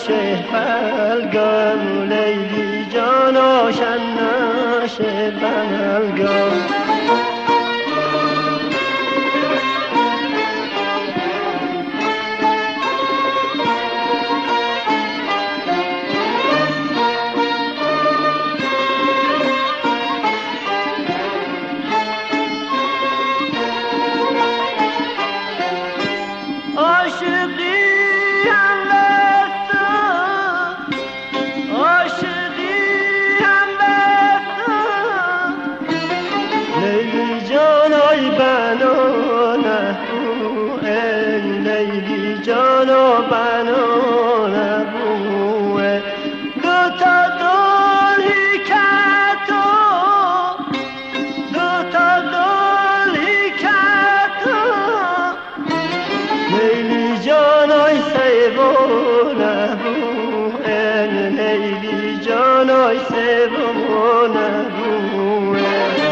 بلگم لیلی جانا شنش بلگم جانا بنانه بوه دوتا دلی کتو لیلی جانای سیبونه بوه لیلی جانای سیبونه بوه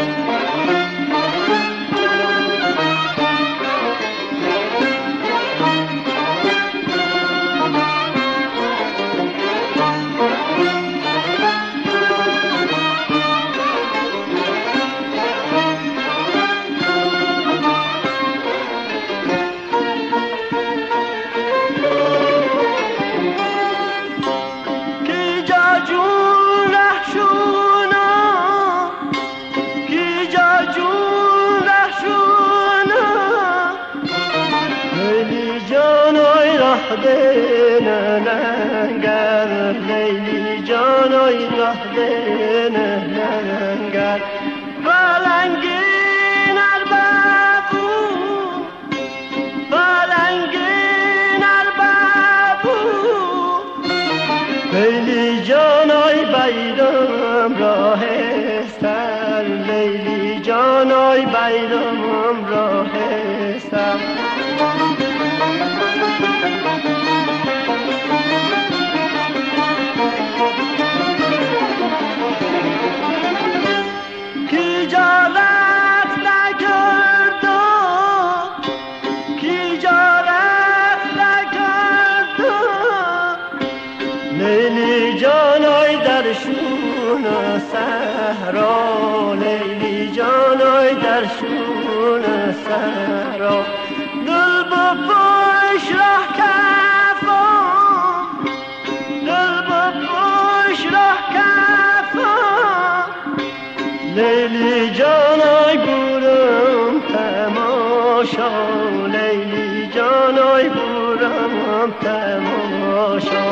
دینه لنگر لیلی جانای راه دینه لنگر بلنگین اربابو لیلی جانای بیرم راه سر لیلی جانای بیرم راه سر لیلی جانای درشون صحرا لیلی جانای درشون صحرا دل با پشت راه کفام لیلی جانای بورم تماشا لیلی جانای بورم تماشا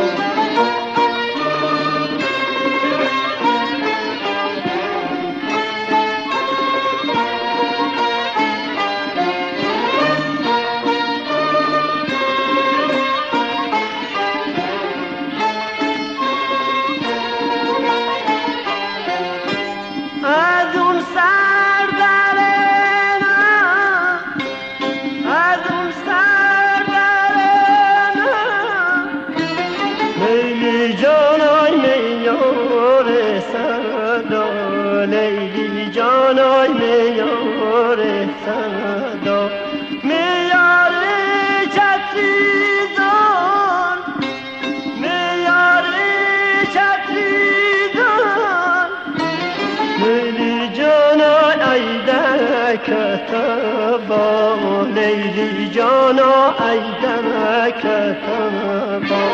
لیلی جانای میار سدا میار چتریدان لیلی جانای ایده کتبا لیلی جانای ایده کتبا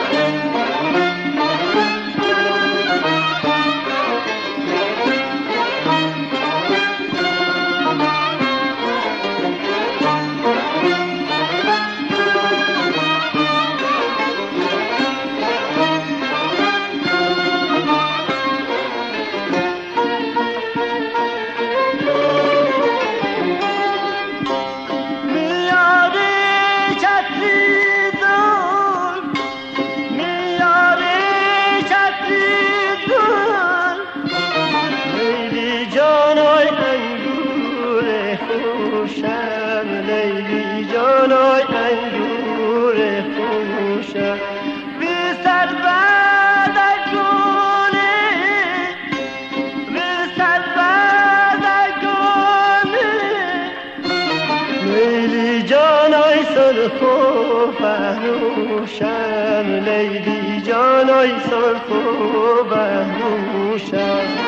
لیلی جانای انگور خوشم بی سر بعد گونه لیلی جانای سرخ و فروشم لیلی جانای ای سرخ و بهروشم